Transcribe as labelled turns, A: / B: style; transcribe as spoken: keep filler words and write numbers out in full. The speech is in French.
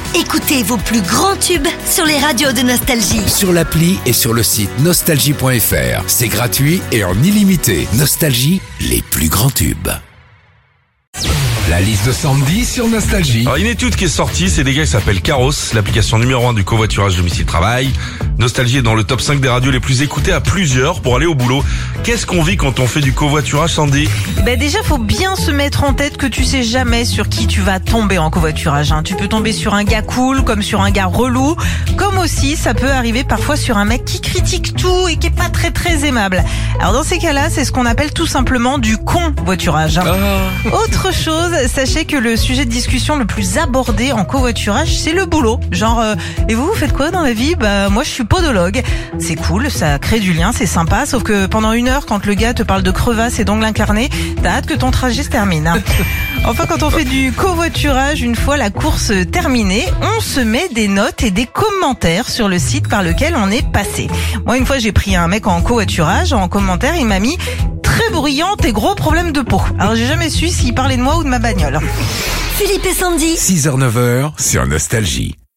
A: Écoutez vos plus grands tubes sur les radios de Nostalgie.
B: Sur l'appli et sur le site nostalgie point f r. C'est gratuit et en illimité. Nostalgie, les plus grands tubes. La liste de Sandy sur Nostalgie.
C: Alors, une étude qui est sortie, c'est des gars qui s'appellent Caros, l'application numéro un du covoiturage domicile-travail. Nostalgie est dans le top cinq des radios les plus écoutées à plusieurs pour aller au boulot. Qu'est-ce qu'on vit quand on fait du covoiturage, Sandy?
D: Ben déjà, faut bien se mettre en tête que tu sais jamais sur qui tu vas tomber en covoiturage. Hein. Tu peux tomber sur un gars cool, comme sur un gars relou, comme aussi ça peut arriver parfois sur un mec qui critique tout et qui est pas très très aimable. Alors dans ces cas-là, c'est ce qu'on appelle tout simplement du convoiturage. Hein.
C: Ah.
D: Autre chose, sachez que le sujet de discussion le plus abordé en covoiturage, c'est le boulot. Genre, euh, et vous, vous faites quoi dans la vie? Bah moi, je suis podologue. C'est cool, ça crée du lien, c'est sympa. Sauf que pendant une heure, quand le gars te parle de crevasses et d'ongles incarnés, t'as hâte que ton trajet se termine. Hein. Enfin, quand on fait du covoiturage, une fois la course terminée, on se met des notes et des commentaires sur le site par lequel on est passé. Moi, une fois, j'ai pris un mec en covoiturage. En commentaire, il m'a mis très bruyante et gros problème de peau. Alors, j'ai jamais su s'il parlait de moi ou de ma bagnole.
A: Philippe et Sandy.
B: six heures neuf heures sur Nostalgie.